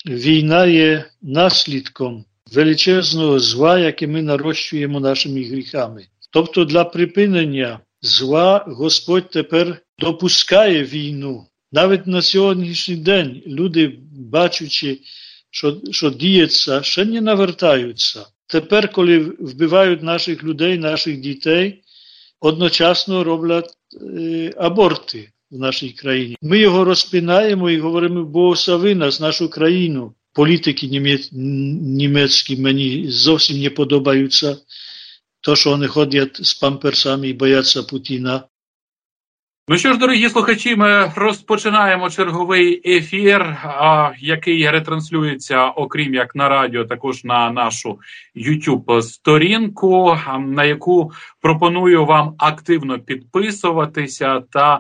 війна є наслідком величезного зла, яке ми нарощуємо нашими гріхами. Тобто для припинення зла Господь тепер допускає війну. Навіть на сьогоднішній день люди, бачачи, що діється, ще не навертаються. Тепер, коли вбивають наших людей, наших дітей, одночасно роблять аборти в нашій країні. Ми його розпинаємо і говоримо: благослови нас, нашу країну. Політики німецькі мені зовсім не подобаються, то, що вони ходять з памперсами і бояться Путіна. Ну що ж, дорогі слухачі, ми розпочинаємо черговий ефір, який ретранслюється, окрім як на радіо, також на нашу YouTube-сторінку, на яку пропоную вам активно підписуватися та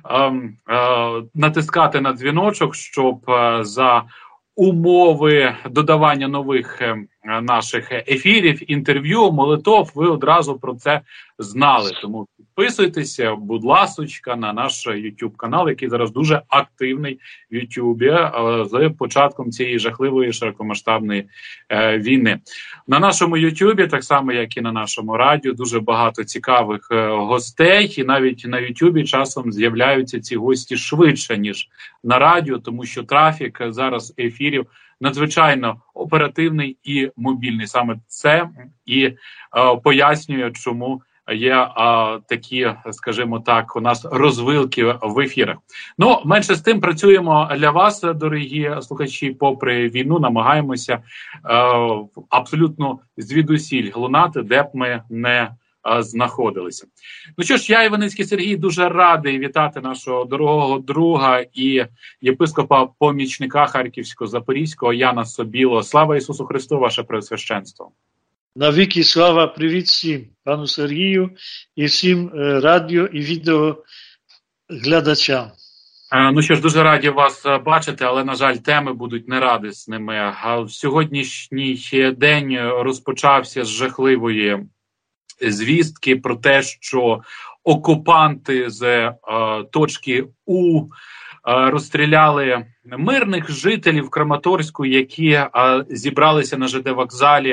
натискати на дзвіночок, щоб за умови додавання нових наших ефірів, інтерв'ю, молитов, ви одразу про це знали. Тому підписуйтеся, будь ласочка, на наш YouTube-канал, який зараз дуже активний в YouTube з початком цієї жахливої широкомасштабної війни. На нашому YouTube, так само як і на нашому радіо, дуже багато цікавих гостей, і навіть на YouTube часом з'являються ці гості швидше, ніж на радіо, тому що трафік зараз ефірів надзвичайно оперативний і мобільний. Саме це і пояснює, чому є такі, скажімо так, у нас розвилки в ефірах. Ну, менше з тим, працюємо для вас, дорогі слухачі, попри війну, намагаємося абсолютно звідусіль лунати, де б ми не знаходилися. Ну що ж, я, Іваницький Сергій, дуже радий вітати нашого дорогого друга і єпископа-помічника Харківсько-Запорізького Яна Собіло. Слава Ісусу Христу, ваше Преосвященство! Навіки слава, привіт всім, пану Сергію і всім радіо і відео глядачам. Ну що ж, дуже раді вас бачити, але, на жаль, теми будуть нерадісними. Сьогоднішній день розпочався з жахливої звістки про те, що окупанти з точки У розстріляли мирних жителів Краматорську, які зібралися на ЖД-вокзалі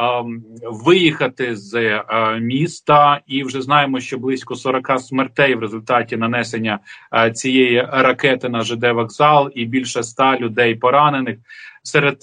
виїхати з міста. І вже знаємо, що близько 40 смертей в результаті нанесення цієї ракети на ЖД-вокзал і більше 100 людей поранених. Серед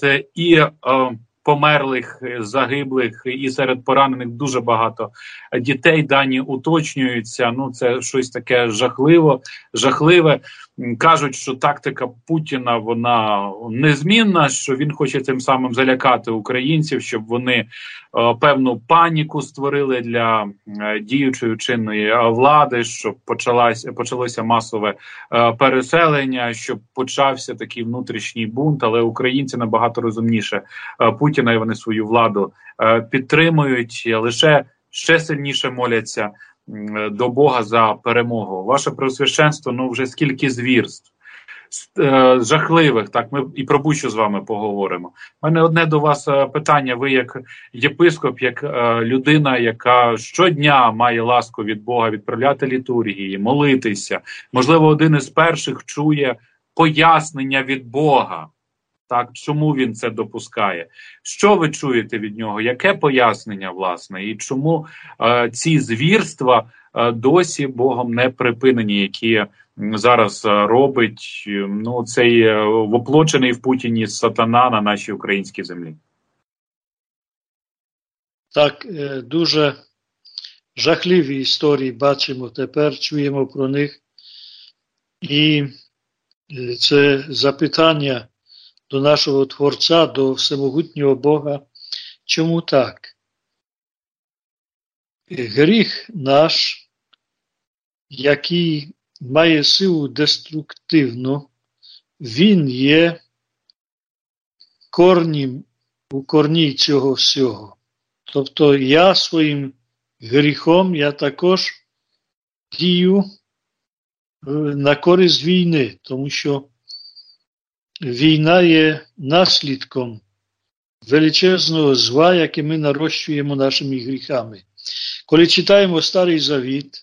померлих, загиблих і серед поранених дуже багато дітей. Дані уточнюються. Ну, це щось таке жахливе. Кажуть, що тактика Путіна, вона незмінна, що він хоче тим самим залякати українців, щоб вони певну паніку створили для діючої чинної влади, щоб почалося масове переселення, щоб почався такий внутрішній бунт, але українці набагато розумніше Путіна, і вони свою владу підтримують, лише ще сильніше моляться до Бога за перемогу. Ваше Преосвященство, ну вже скільки звірств жахливих, так, ми і про Бучу з вами поговоримо. У мене одне до вас питання. Ви як єпископ, як людина, яка щодня має ласку від Бога відправляти літургії, молитися, можливо, один із перших чує пояснення від Бога. Так, чому він це допускає? Що ви чуєте від нього? Яке пояснення, власне? І чому ці звірства досі Богом не припинені, які зараз робить цей воплочений в Путіні сатана на нашій українській землі? Так, дуже жахливі історії бачимо тепер, чуємо про них. І це запитання до нашого Творця, до всемогутнього Бога. Чому так? Гріх наш, який має силу деструктивну, він є у корні цього всього. Тобто я своїм гріхом, я також дію на користь війни, тому що війна є наслідком величезного зла, яке ми нарощуємо нашими гріхами. Коли читаємо Старий Завіт,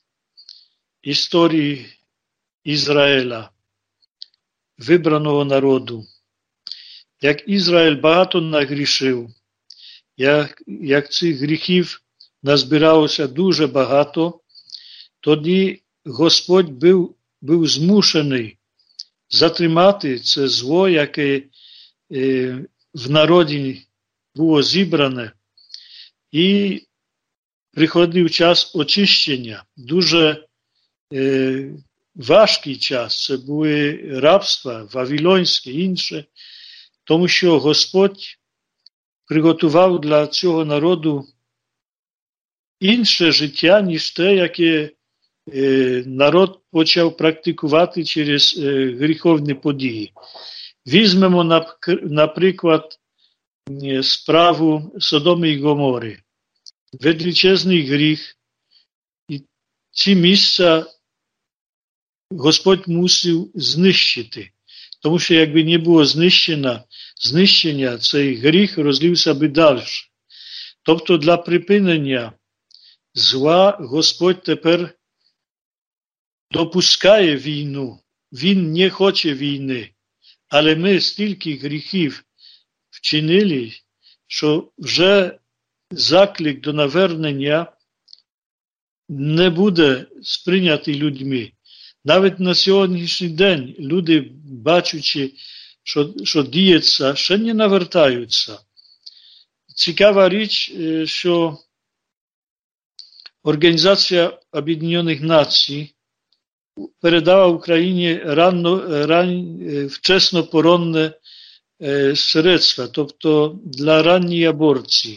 історії Ізраїля, вибраного народу, як Ізраїль багато нагрішив, як цих гріхів назбиралося дуже багато, тоді Господь був змушений затримати це зло, яке в народі було зібране, і приходив час очищення, дуже важкий час, це були рабства, вавилонське, інше, тому що Господь приготував для цього народу інше життя, ніж те, яке народ почав практикувати через гріховні події. Візьмемо, наприклад, справу Содоми і Гомори. Величезний гріх, і ці місця Господь мусив знищити, тому що якби не було знищення, цей гріх розлився би далі. Тобто для припинення зла Господь тепер допускає війну. Він не хоче війни, але ми стільки гріхів вчинили, що вже заклик до навернення не буде сприйнятий людьми. Навіть на сьогоднішній день люди, бачачи, що діється, ще не навертаються. Цікава річ, що Організація Об'єднаних Націй передала Україні вчасно поронне средства, тобто для ранньої аборції.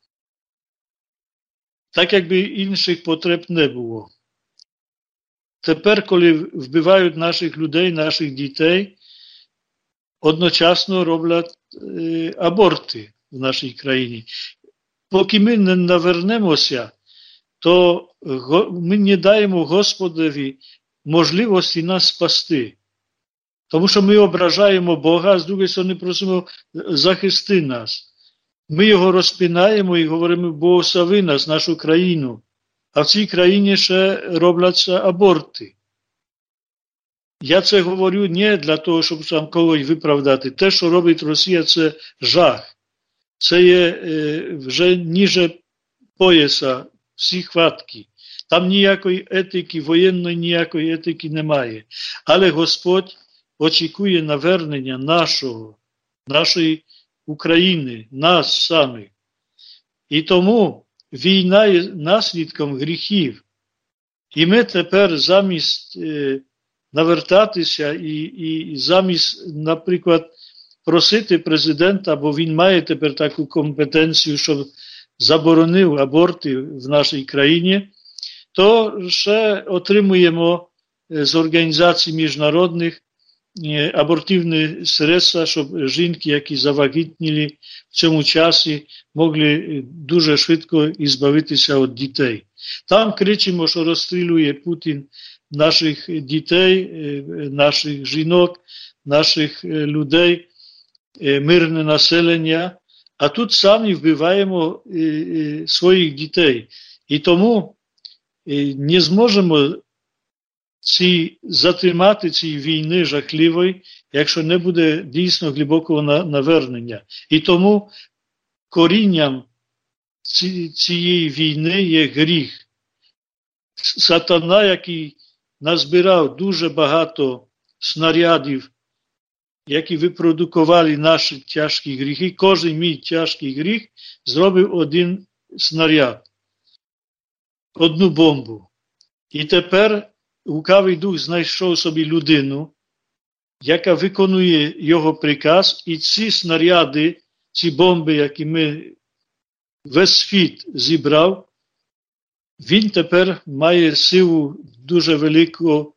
Так, якби інших потреб не було. Тепер, коли вбивають наших людей, наших дітей, одночасно роблять аборти в нашій країні. Поки ми не навернемося, то ми не даємо Господові можливості нас спасти. Тому що ми ображаємо Бога, а з другої сторони просимо захисти нас. Ми його розпинаємо і говоримо, благослови нас, нашу країну. А в цій країні ще робляться аборти. Я це говорю не для того, щоб там когось виправдати. Те, що робить Росія, це жах. Це є вже ніже пояса всі хватки. Там ніякої етики, воєнної ніякої етики немає. Але Господь очікує навернення нашої України, нас самих. І тому війна є наслідком гріхів. І ми тепер замість навертатися і замість, наприклад, просити президента, бо він має тепер таку компетенцію, щоб заборонив аборти в нашій країні, то ще отримуємо з організацій міжнародних абортивні средства, щоб жінки, які завагітніли в цьому часі, могли дуже швидко збавитися від дітей. Там кричимо, що розстрілює Путін наших дітей, наших жінок, наших людей, мирне населення, а тут самі вбиваємо своїх дітей. І тому не зможемо затримати цієї війни жахливої, якщо не буде дійсно глибокого навернення. І тому корінням цієї війни є гріх. Сатана, який назбирав дуже багато снарядів, які випродукували наші тяжкі гріхи, кожен мій тяжкий гріх зробив один снаряд, одну бомбу. І тепер лукавий дух знайшов собі людину, яка виконує його приказ, і ці снаряди, ці бомби, які весь світ зібрав, він тепер має силу дуже великого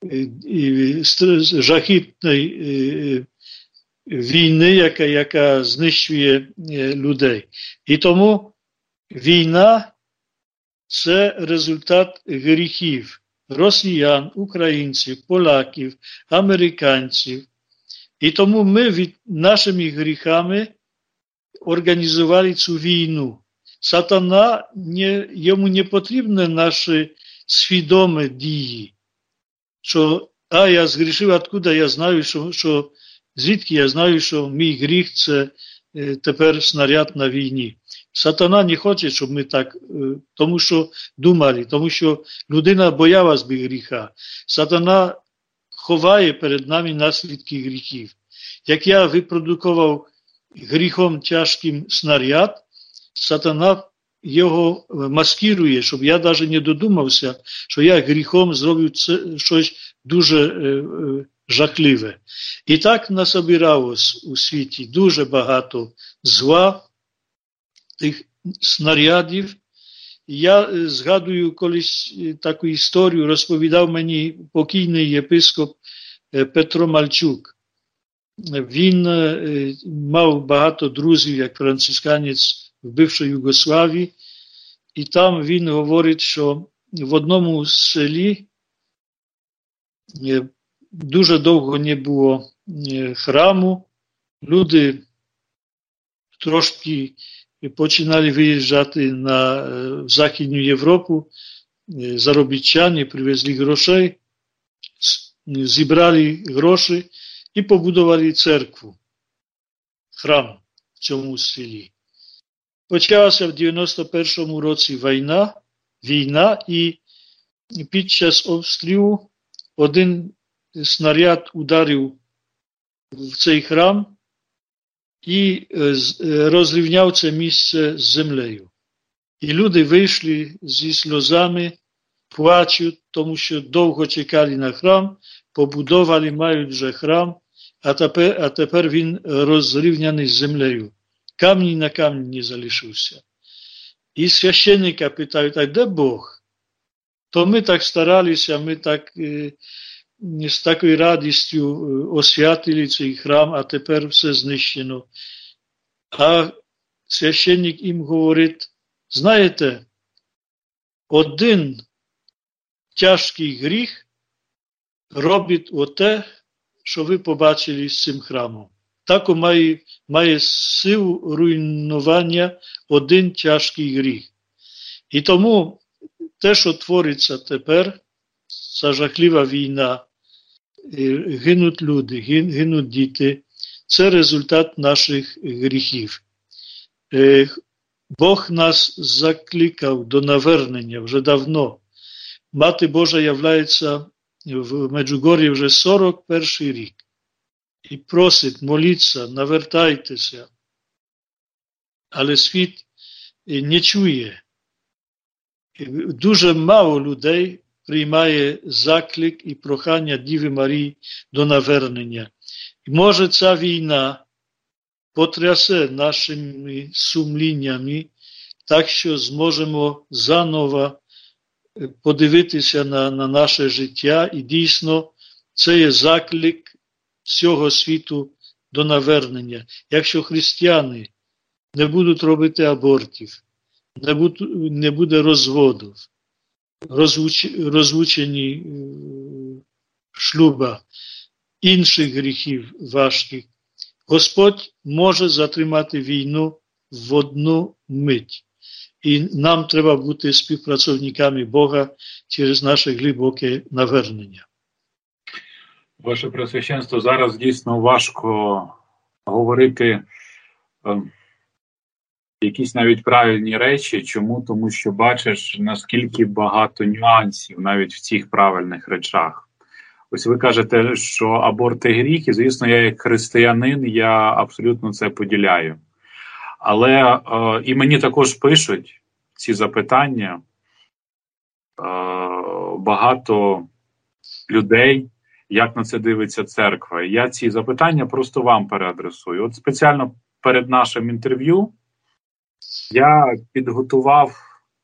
жахітної війни, яка знищує людей. І тому війна – це результат гріхів росіян, українців, поляків, американців. І тому ми нашими гріхами організували цю війну. Сатана, йому не потрібні наші свідомі дії. Що, я згрішив, откуда я знаю, що Звідки я знаю, що мій гріх – це тепер снаряд на війні. Сатана не хоче, щоб ми так, тому що думали, тому що людина боялась би гріха. Сатана ховає перед нами наслідки гріхів. Як я випродукував гріхом тяжким снаряд, сатана його маскирує, щоб я навіть не додумався, що я гріхом зробив щось дуже жахливе. І так насобиралось у світі дуже багато зла, тих снарядів. Я згадую колись таку історію, розповідав мені покійний єпископ Петро Мальчук. Він мав багато друзів, як францисканець в бившій Югославії, і там він говорить, що в одному селі дуже довго не було храму, люди трошки починали виїжджати в Західну Європу, заробітчани привезли грошей, зібрали гроші і побудували церкву, храм в цьому селі. Почалася в 91-му році війна, і під час обстрілу один снаряд ударив в цей храм і розрівняв це місце з землею. І люди вийшли зі сльозами, плачуть, тому що довго чекали на храм, побудували, мають вже храм, а тепер він розрівняний з землею. Камінь на камінь не залишився. І священника питають, а де Бог? То ми так старалися, ми так з такою радістю освятили цей храм, а тепер все знищено. А священник їм говорить, знаєте, один тяжкий гріх робить оте, що ви побачили з цим храмом. Так має силу руйнування один тяжкий гріх. І тому те, що твориться тепер, ця жахлива війна, гинуть люди, гинуть діти, це результат наших гріхів. Бог нас закликав до навернення вже давно. Мати Божа являється в Меджугор'ї вже 41 рік. І просить, моліться, навертайтеся. Але світ не чує. Дуже мало людей приймає заклик і прохання Діви Марії до навернення. І може ця війна потрясе нашими сумліннями, так що зможемо заново подивитися на наше життя. І дійсно це є заклик всього світу до навернення. Якщо християни не будуть робити абортів, не буде розводів, розлучені шлюба, інших гріхів важких, Господь може затримати війну в одну мить. І нам треба бути співпрацівниками Бога через наше глибоке навернення. Ваше Преосвященство, зараз дійсно важко говорити якісь навіть правильні речі. Чому? Тому що бачиш, наскільки багато нюансів навіть в цих правильних речах. Ось ви кажете, що аборти гріх, і, звісно, я як християнин, я абсолютно це поділяю. Але і мені також пишуть ці запитання багато людей, як на це дивиться церква. І я ці запитання просто вам переадресую. От спеціально перед нашим інтерв'ю я підготував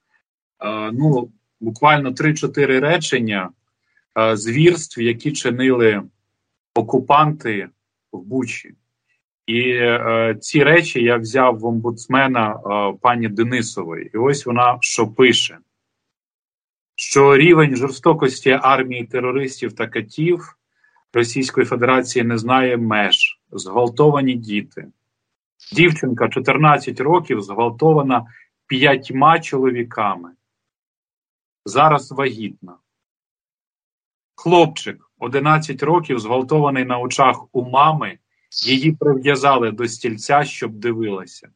буквально 3-4 речення звірств, які чинили окупанти в Бучі. І ці речі я взяв в омбудсмена пані Денисової. І ось вона що пише. Що рівень жорстокості армії терористів та катів Російської Федерації не знає меж. Зґвалтовані діти. Дівчинка 14 років зґвалтована 5 чоловіками. Зараз вагітна. Хлопчик 11 років зґвалтований на очах у мами Її прив'язали до стільця, щоб дивилася.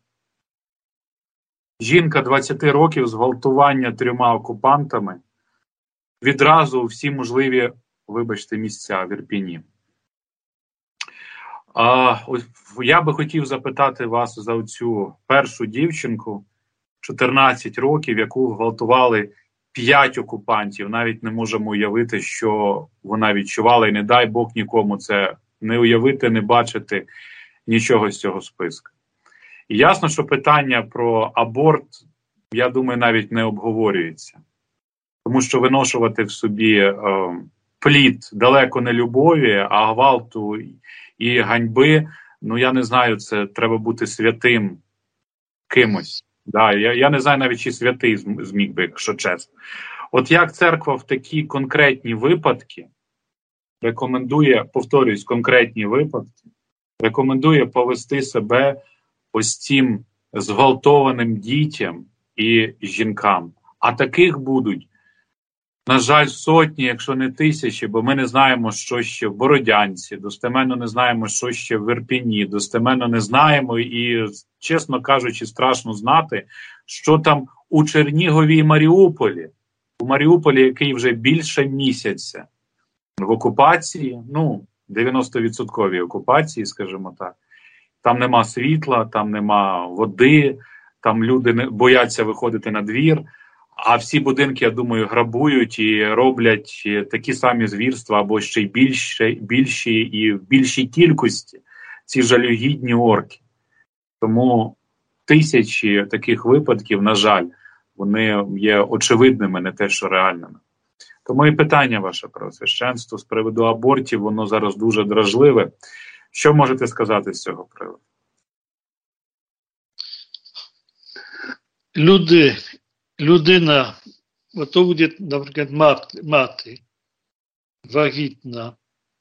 Жінка 20 років, зґвалтування 3 окупантами, відразу у всі можливі, вибачте, місця в Ірпіні. Я би хотів запитати вас за цю першу дівчинку, 14 років, яку гвалтували 5 окупантів. Навіть не можемо уявити, що вона відчувала, і не дай Бог нікому це не уявити, не бачити нічого з цього списку. І ясно, що питання про аборт, я думаю, навіть не обговорюється. Тому що виношувати в собі плід далеко не любові, а гвалту і ганьби, ну я не знаю, це треба бути святим кимось. Да, я не знаю навіть, чи святий зміг би, якщо чесно. От як церква в такі конкретні випадки рекомендує, повторюсь, конкретні випадки, рекомендує повести себе ось цим зґвалтованим дітям і жінкам. А таких будуть, на жаль, сотні, якщо не тисячі, бо ми не знаємо, що ще в Бородянці, достеменно не знаємо, що ще в Ірпіні, достеменно не знаємо і, чесно кажучи, страшно знати, що там у Чернігові і Маріуполі. У Маріуполі, який вже більше місяця в окупації, 90% окупації, скажімо так. Там нема світла, там нема води, там люди бояться виходити на двір, а всі будинки, я думаю, грабують і роблять такі самі звірства або ще й більші і в більшій кількості ці жалюгідні орки. Тому тисячі таких випадків, на жаль, вони є очевидними, не те, що реальними. Тому і питання ваше про священство з приводу абортів, воно зараз дуже дражливе. Що можете сказати з цього приводу? Людина, то буде, наприклад, мати, вагітна,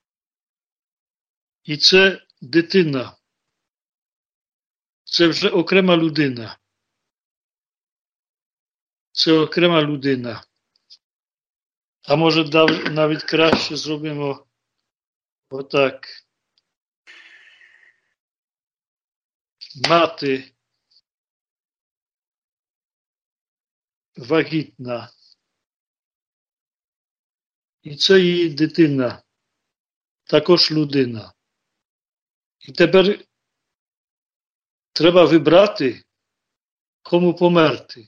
і це дитина, це вже окрема людина. Це окрема людина. А може навіть краще зробимо отак. Мати вагітна. І це її дитина. Також людина. І тепер треба вибрати, кому померти.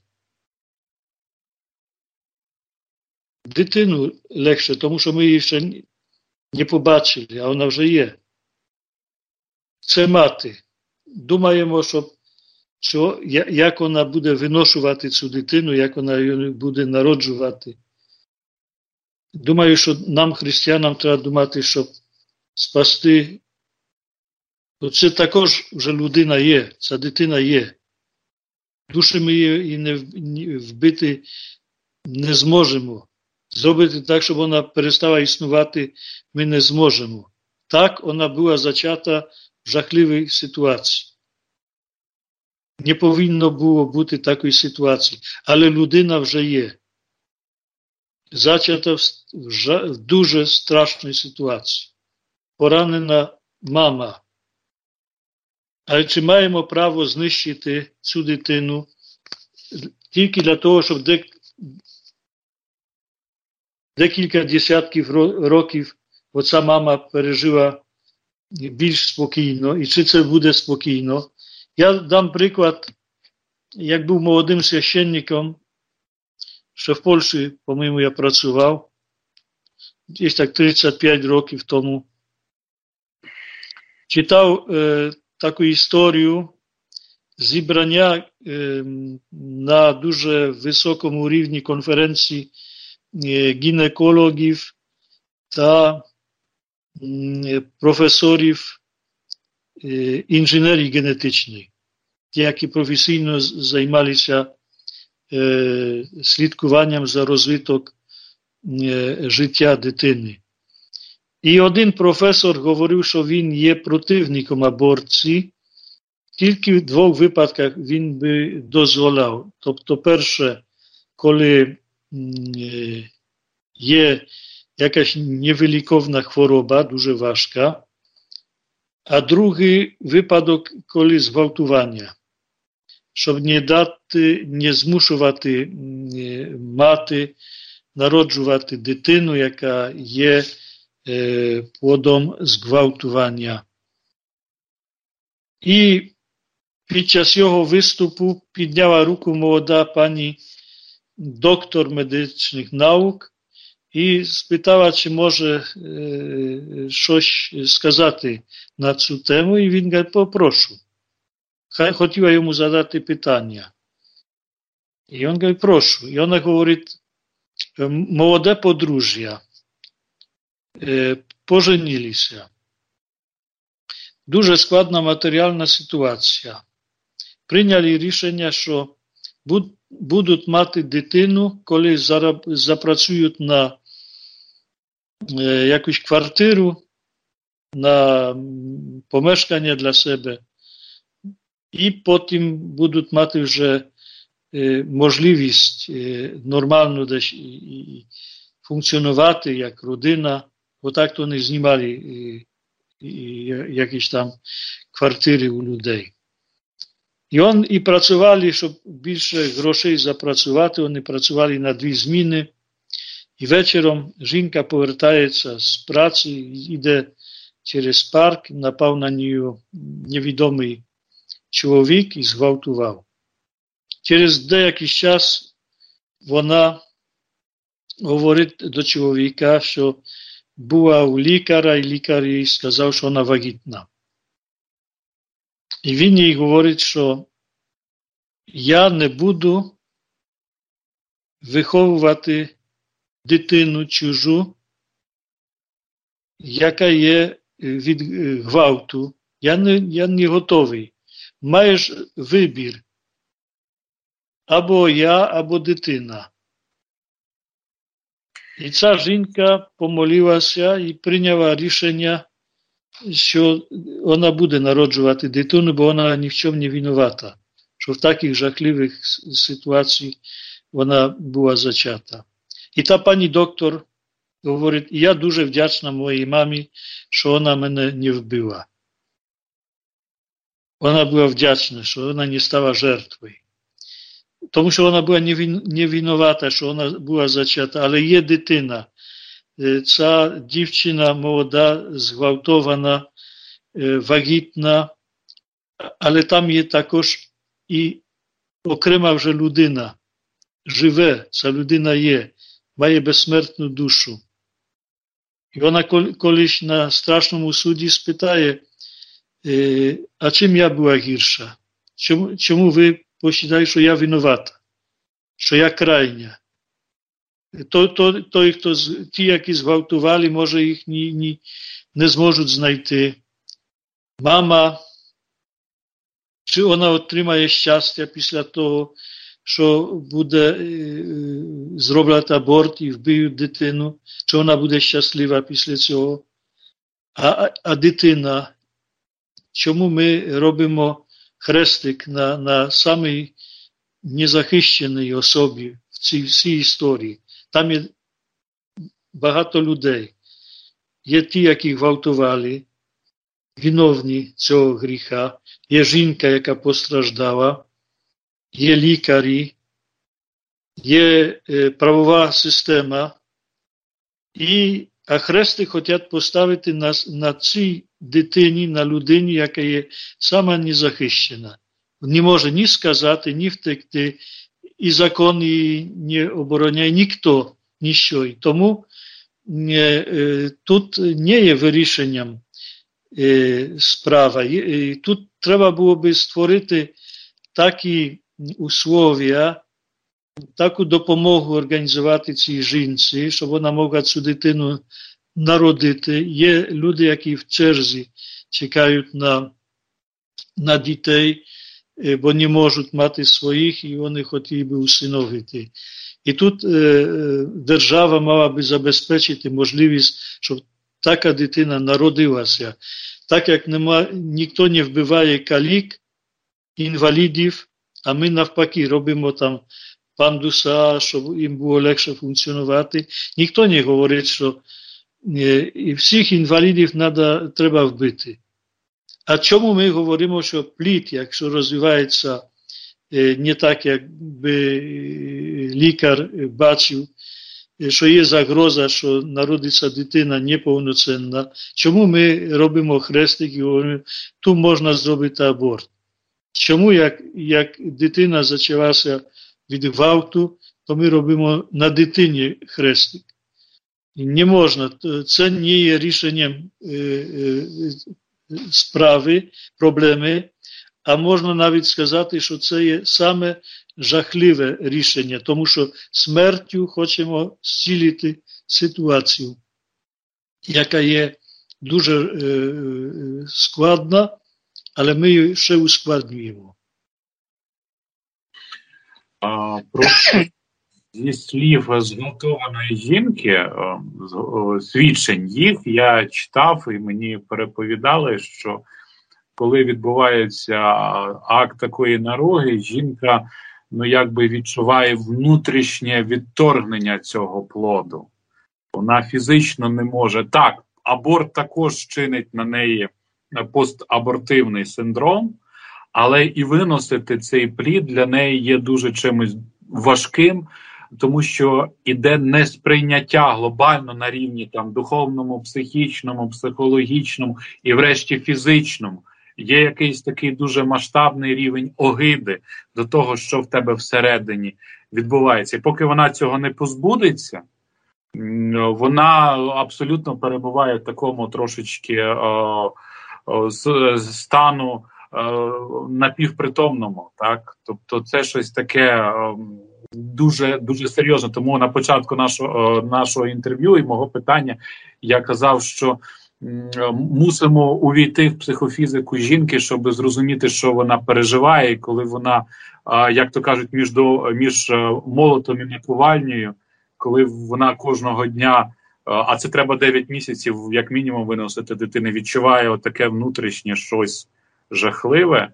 Дитину легше, тому що ми її ще не побачили, а вона вже є. Це мати. Думаємо, як вона буде виношувати цю дитину, як вона її буде народжувати. Думаю, що нам, християнам, треба думати, щоб спасти. Це також вже людина є, ця дитина є. Душі ми її не вбити не зможемо. Зробити так, щоб вона перестала існувати, ми не зможемо. Так, вона була зачата в жахливій ситуації. Не повинно було бути такої ситуації. Але людина вже є. Зачата в дуже страшній ситуації. Поранена мама. Але чи маємо право знищити цю дитину тільки для того, щоб декілька десятків років оця мама пережила більш спокійно, і чи це буде спокійно? Я дам приклад, як був молодим священником, що в Польщі, по-моєму, я працював, десь так 35 років тому. Читав таку історію зібрання на дуже високому рівні конференції гінекологів та професорів інженерії генетичної, які професійно займалися слідкуванням за розвиток життя дитини. І один професор говорив, що він є противником аборції, тільки в 2 випадках він би дозволяв. Тобто, перше, коли є якась невиліковна хвороба, дуже важка, А другий випадок, коли зґвалтування. Щоб не змушувати мати народжувати дитину, яка є плодом зґвалтування. І під час його виступу підняла руку молода пані доктор медичних наук і спитала, чи може щось сказати на цю тему, і він каже, попрошу. Хотіла йому задати питання. І він каже, прошу. І вона говорить, молоде подружжя, поженілися. Дуже складна матеріальна ситуація. Прийняли рішення, що будуть мати дитину, коли запрацюють на якусь квартиру, на помешкання для себе. І потім будуть мати вже можливість нормально десь функціонувати як родина. Отак то не знімали якісь там квартири у людей. І працювали, щоб більше грошей запрацювати, вони працювали на 2 зміни. І вечором жінка повертається з праці, йде через парк, напав на неї невідомий чоловік і зґвалтував. Через деякий час вона говорить до чоловіка, що була у лікаря, і лікар їй сказав, що вона вагітна. І він їй говорить, що я не буду виховувати дитину чужу, яка є від гвалту. Я не готовий. Маєш вибір. Або я, або дитина. І ця жінка помолилася і прийняла рішення, що вона буде народжувати дитину, бо вона ні в чому не винувата. Що в таких жахливих ситуаціях вона була зачата. І та пані доктор говорить, я дуже вдячна моїй мамі, що вона мене не вбила. Вона була вдячна, що вона не стала жертвою. Тому що вона була не винувата, що вона була зачата, але є дитина. Ця дівчина молода, зґвалтована, вагітна, але там є також і окрема вже людина. Живе, ця людина є, має безсмертну душу. І вона колись на страшному суді спитає, а чим я була гірша? Чому ви посчитаєте, що я винувата? Що я крайня? Ті, які зґвалтували, може їх не зможуть знайти. Мама, чи вона отримає щастя після того, що буде зроблять аборт і вб'ють дитину, чи вона буде щаслива після цього. А дитина, чому ми робимо хрестик на самій незахищеній особі в цій всій історії? Там є багато людей. Є ті, які гвалтували, виновні цього гріха. Є жінка, яка постраждала. Є лікарі. Є правова система. А хрестик хочуть поставити на цій дитині, на людині, яка є сама незахищена. Не може ні сказати, ні втекти. І закон її не обороняє ніхто, ніщо. І тому тут не є вирішенням справа. І тут треба було би створити такі условия, таку допомогу організувати цій жінці, щоб вона могла цю дитину народити. Є люди, які в черзі чекають на дітей, бо не можуть мати своїх, і вони хотіли би усиновити. І тут держава мала би забезпечити можливість, щоб така дитина народилася. Так як ніхто не вбиває калік, інвалідів, а ми навпаки робимо там пандуса, щоб їм було легше функціонувати. Ніхто не говорить, що і всіх інвалідів треба вбити. А чому ми говоримо, що плід, якщо розвивається не так, якби лікар бачив, що є загроза, що народиться дитина неповноцінна, чому ми робимо хрестик і говоримо, тут можна зробити аборт? Чому, як дитина зачалася від гвалту, то ми робимо на дитині хрестик? Не можна, це не є рішенням справи, проблеми, а можна навіть сказати, що це є саме жахливе рішення, тому що смертю хочемо зцілити ситуацію, яка є дуже складна, але ми її ще ускладнюємо. Зі слів зґвалтованої жінки, свідчень їх, я читав і мені переповідали, що коли відбувається акт такої наруги, жінка якби відчуває внутрішнє відторгнення цього плоду. Вона фізично не може. Так, аборт також чинить на неї постабортивний синдром, але і виносити цей плід для неї є дуже чимось важким, тому що іде несприйняття глобально на рівні духовному, психічному, психологічному і врешті фізичному. Є якийсь такий дуже масштабний рівень огиди до того, що в тебе всередині відбувається. І поки вона цього не позбудеться, вона абсолютно перебуває в такому трошечки стану напівпритомному. Так? Тобто це щось таке дуже, дуже серйозно. Тому на початку нашого інтерв'ю і мого питання я казав, що мусимо увійти в психофізику жінки, щоб зрозуміти, що вона переживає, і коли вона, як то кажуть, між молотом і наковальнею, коли вона кожного дня, а це треба 9 місяців, як мінімум, виносити дитини, відчуває таке внутрішнє щось жахливе,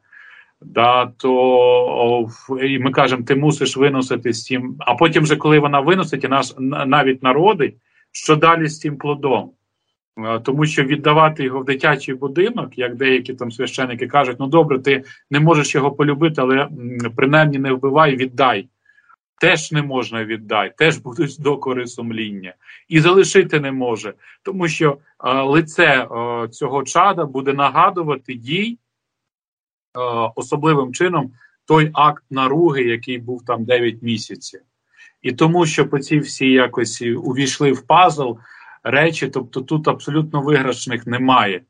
то і ми кажемо, ти мусиш виносити з цим, а потім вже, коли вона виносить і навіть народить, що далі з цим плодом? Тому що віддавати його в дитячий будинок, як деякі священники кажуть, добре, ти не можеш його полюбити, але принаймні не вбивай, віддай. Теж не можна віддай, теж будуть докори сумління. І залишити не може, тому що лице цього чада буде нагадувати їй особливим чином той акт наруги, який був 9 місяців. І тому, що по ці всі якось увійшли в пазл речі, тобто тут абсолютно виграшних немає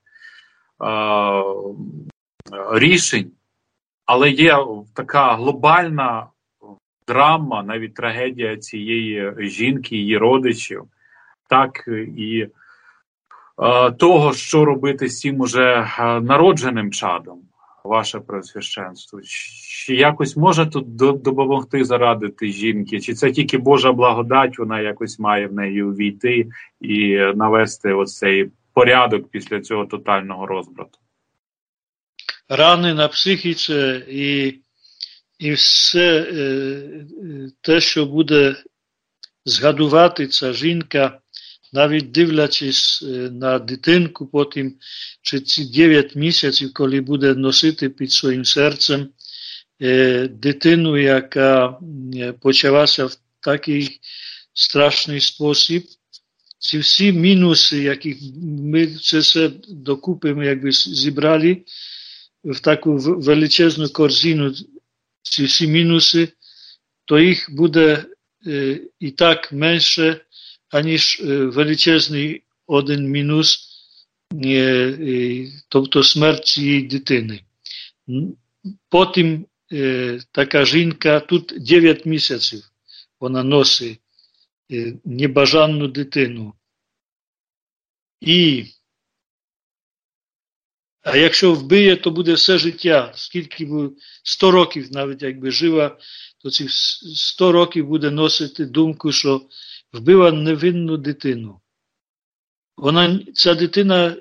рішень, але є така глобальна драма, навіть трагедія цієї жінки, її родичів, так і того, що робити з цим уже народженим чадом, ваше Преосвященство. Чи якось може тут допомогти зарадити жінки? Чи це тільки Божа благодать, вона якось має в неї увійти і навести оцей порядок після цього тотального розбрату? Рани на психіці і все те, що буде згадувати ця жінка, навіть дивлячись на дитинку потім, чи ці 9 місяців, коли буде носити під своїм серцем дитину, яка почалася в такий страшний спосіб. Ці всі мінуси, які ми це все докупи якби зібрали в таку величезну корзину, ці всі мінуси, то їх буде і так менше, аніж величезний один мінус, тобто смерть цієї дитини. Потім така жінка, тут 9 місяців вона носить небажану дитину. А якщо вбиє, то буде все життя. Скільки буде, 100 років навіть якби жива, то ці 100 років буде носити думку, що вбила невинну дитину. Ця дитина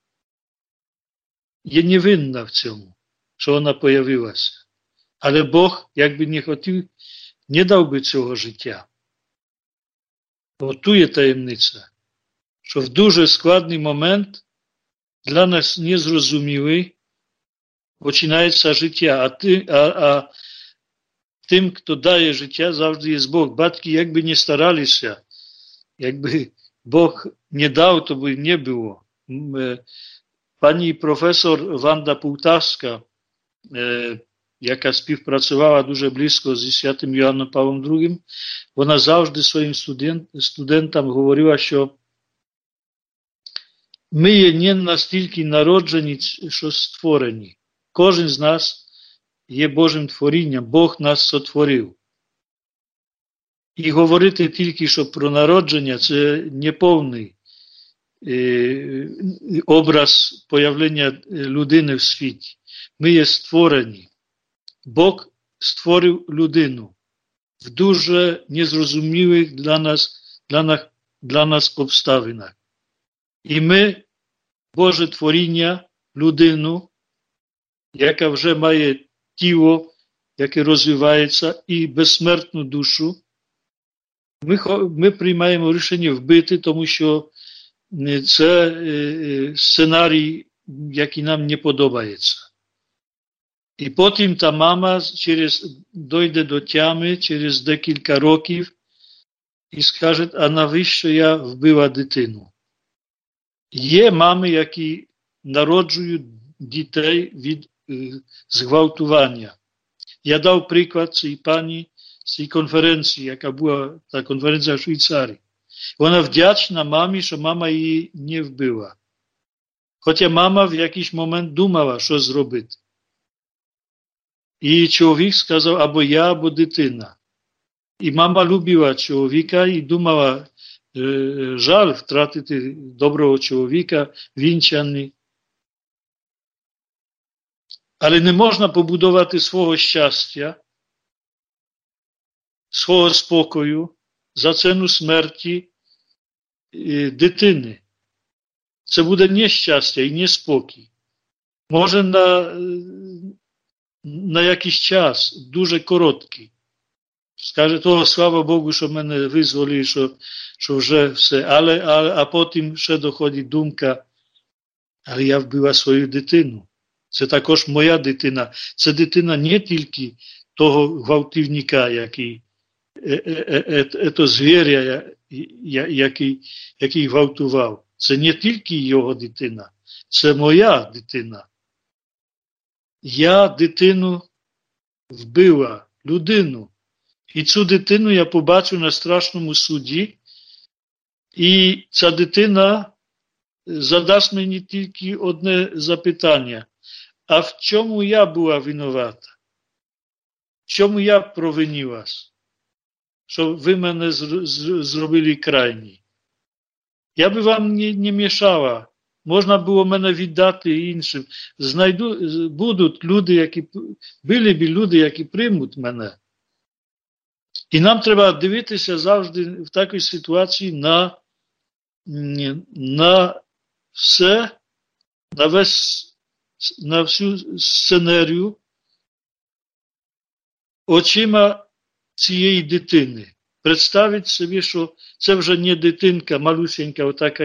є невинна в цьому, що вона появилася. Але Бог, якби не хотів, не дав би цього життя. От тут є таємниця, що в дуже складний момент, для нас незрозумілий, починається життя, а тим, хто дає життя, завжди є Бог. Батьки, якби не старалися, якби Бог не дав, то by nie było. Pani profesor Wanda Półtawska, jaka spівпрацювала дуже близько зі святим Йоанном Павлом II, вона завжди своїм студентам говорила, що ми є не настільки народжені, що створені. Кожен з нас є Божим творінням, Бог нас сотворив. І говорити тільки, що про народження – це неповний образ появлення людини в світі. Ми є створені. Бог створив людину в дуже незрозумілих для нас обставинах. І ми, Боже творіння, людину, яка вже має тіло, яке розвивається, і безсмертну душу, ми приймаємо рішення вбити, тому що це сценарій, який нам не подобається. І потім та мама дойде до тями через декілька років і скаже, а навіщо я вбила дитину? Є мами, які народжують дітей від зґвалтування. Я дав приклад цій пані з цій конференції, яка була та конференція в Швейцарії. Вона вдячна мамі, що мама її не вбила. Хоча мама в якийсь момент думала, що зробити. І чоловік сказав, або я, або дитина. І мама любила чоловіка і думала, жаль втратити доброго чоловіка, вінчаний. Але не можна побудувати свого щастя, свого спокою за ціну смерті дитини. Це буде нещастя і неспокій. Може на якийсь час, дуже короткий. Скаже, слава Богу, що мене визволили, що вже все. А потім ще доходить думка, але я вбила свою дитину. Це також моя дитина. Це дитина не тільки того гвалтівника, який це звіря, який гвалтував. Це не тільки його дитина, це моя дитина. Я дитину вбила, людину. І цю дитину я побачу на страшному суді. І ця дитина задасть мені тільки одне запитання. А в чому я була винувата? В чому я провинилась? Що ви мене зробили крайні? Я би вам не мішала. Можна було мене віддати іншим. Будуть люди, були б люди, які приймуть мене. І нам треба дивитися завжди в такій ситуації на все, на всю сценарію очима цієї дитини. Представити собі, що це вже не дитинка, малюсенька, отака,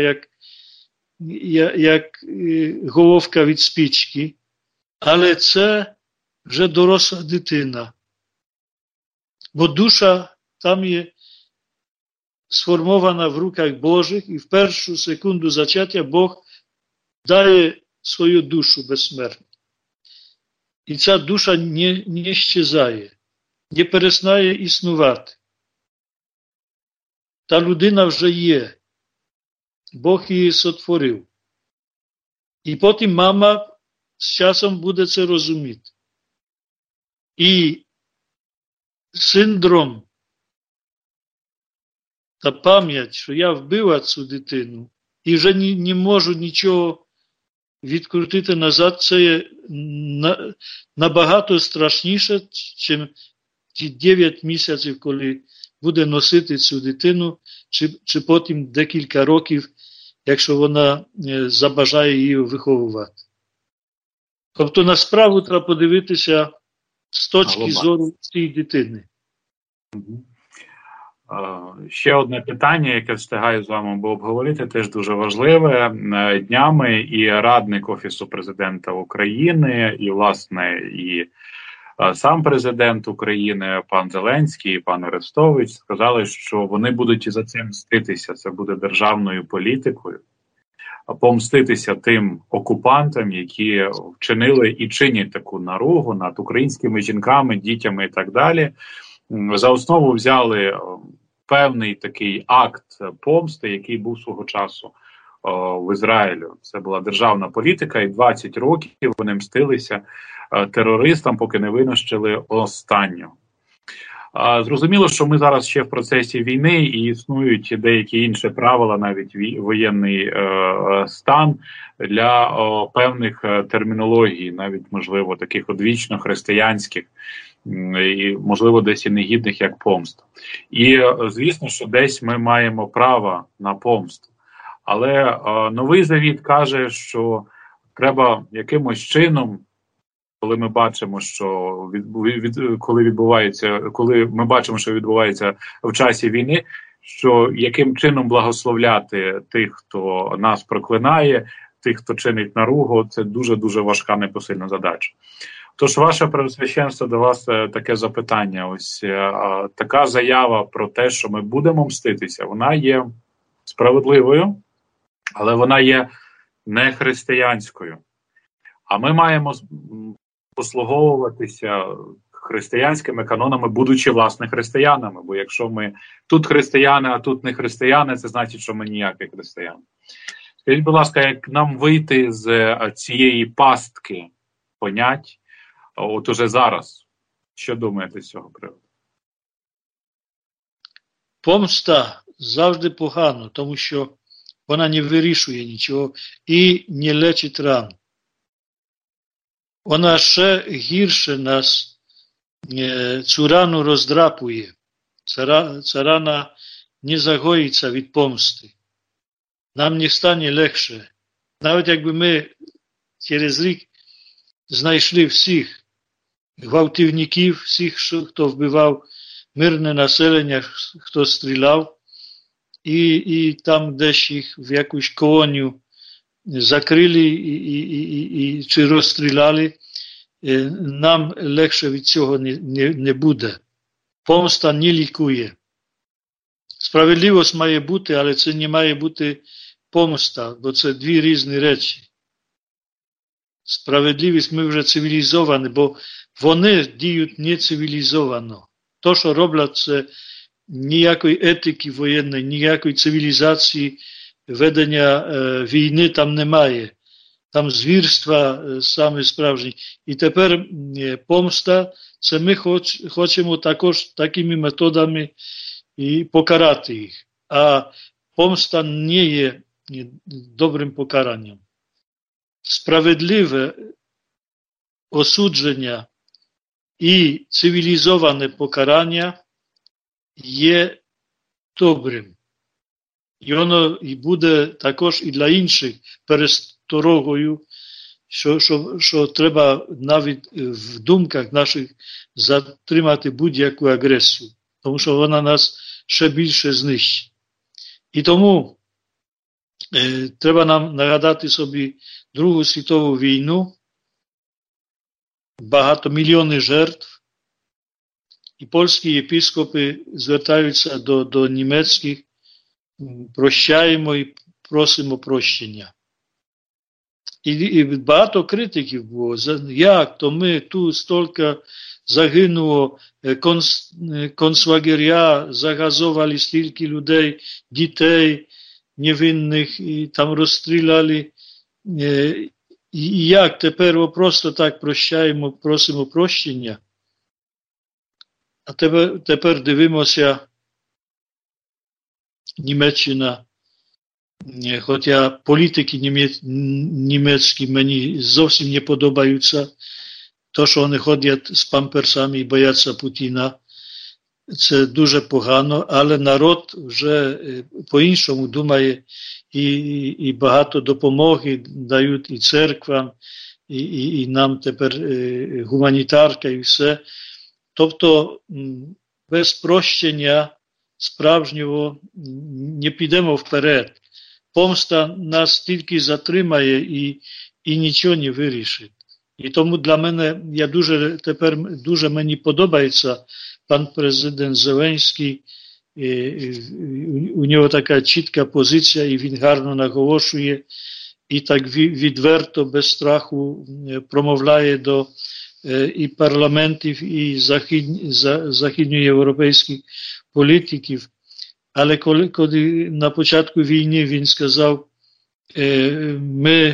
як головка від спички, але це вже доросла дитина. Бо душа там є сформована в руках Божих, і в першу секунду зачаття Бог дає свою душу безсмертну. І ця душа не щезає, не перестає існувати. Та людина вже є. Бог її сотворив. І потім мама з часом буде це розуміти. І синдром та пам'ять, що я вбила цю дитину і вже не можу нічого відкрутити назад, це є набагато страшніше, ніж ті 9 місяців, коли буде носити цю дитину, чи потім декілька років, якщо вона забажає її виховувати. Тобто на справу треба подивитися з точки зору цієї дитини. Ще одне питання, яке встигаю з вами обговорити, теж дуже важливе. Днями і радник Офісу президента України, і, власне, і сам президент України, пан Зеленський і пан Арестович сказали, що вони будуть і за це мститися. Це буде державною політикою. Помститися тим окупантам, які вчинили і чинять таку наругу над українськими жінками, дітями і так далі. За основу взяли певний такий акт помсти, який був свого часу в Ізраїлю. Це була державна політика, і 20 років вони мстилися терористам, поки не винищили останнього. Зрозуміло, що ми зараз ще в процесі війни, і існують деякі інші правила, навіть воєнний стан для певних термінологій, навіть, можливо, таких одвічно християнських, і, можливо, десь і негідних, як помста. І, звісно, що десь ми маємо право на помсту. Але Новий Завіт каже, що треба якимось чином, коли ми бачимо, що коли ми бачимо, що відбувається в часі війни, що яким чином благословляти тих, хто нас проклинає, тих, хто чинить наругу, це дуже-дуже важка непосильна задача. Тож, ваше Преосвященство, до вас таке запитання. Ось така заява про те, що ми будемо мститися, вона є справедливою, але вона є не християнською. А ми маємо послуговуватися християнськими канонами, будучи, власне, християнами. Бо якщо ми тут християни, а тут не християни, це значить, що ми ніякі християни. Скажіть, будь ласка, як нам вийти з цієї пастки понять, от уже зараз? Що думаєте з цього приводу? Помста завжди погано, тому що вона не вирішує нічого і не лечить ран. Вона ще гірше нас цю рану роздрапує. Ця рана не загоїться від помсти. Нам не стане легше. Навіть якби ми через рік знайшли всіх гвалтівників, всіх, хто вбивав мирне населення, хто стріляв, і там десь їх в якусь колонію закрили і чи розстріляли, нам легше від цього не буде. Помста не лікує. Справедливість має бути, але це не має бути помста, бо це дві різні речі. Справедливість ми вже цивілізовані, бо вони діють нецивілізовано. То, що роблять, це ніякої етики воєнної, ніякої цивілізації ведення війни там немає. Там звірства саме справжні. І тепер помста, це ми хочемо також такими методами і покарати їх. А помста не є добрим покаранням. Справедливе осудження і цивілізоване покарання є добрим. І воно і буде також і для інших пересторогою, що треба навіть в думках наших затримати будь-яку агресію, тому що вона нас ще більше знищить. І тому треба нам нагадати собі Другу світову війну, багатомільйонні жертв, і польські єпископи звертаються до німецьких, прощаємо і просимо прощення. І багато критиків було, як то ми тут стільки загинуло, концлагеря загазовали стільки людей, дітей невинних, і там розстріляли. І як тепер просто так прощаємо, просимо прощення? А тепер дивимося, Німеччина, хоча політики німецькі мені зовсім не подобаються, то, що вони ходять з памперсами і бояться Путіна, це дуже погано, але народ вже по-іншому думає і багато допомоги дають і церквам, і нам тепер гуманітарка і все. Тобто без прощення справжнього не підемо вперед. Помста нас тільки затримає і нічого не вирішить. І тому для мене, тепер дуже мені подобається пан президент Зеленський. У нього така чітка позиція, і він гарно наголошує, і так відверто, без страху промовляє до і парламентів, і західноєвропейських політиків. Але коли на початку війни він сказав, ми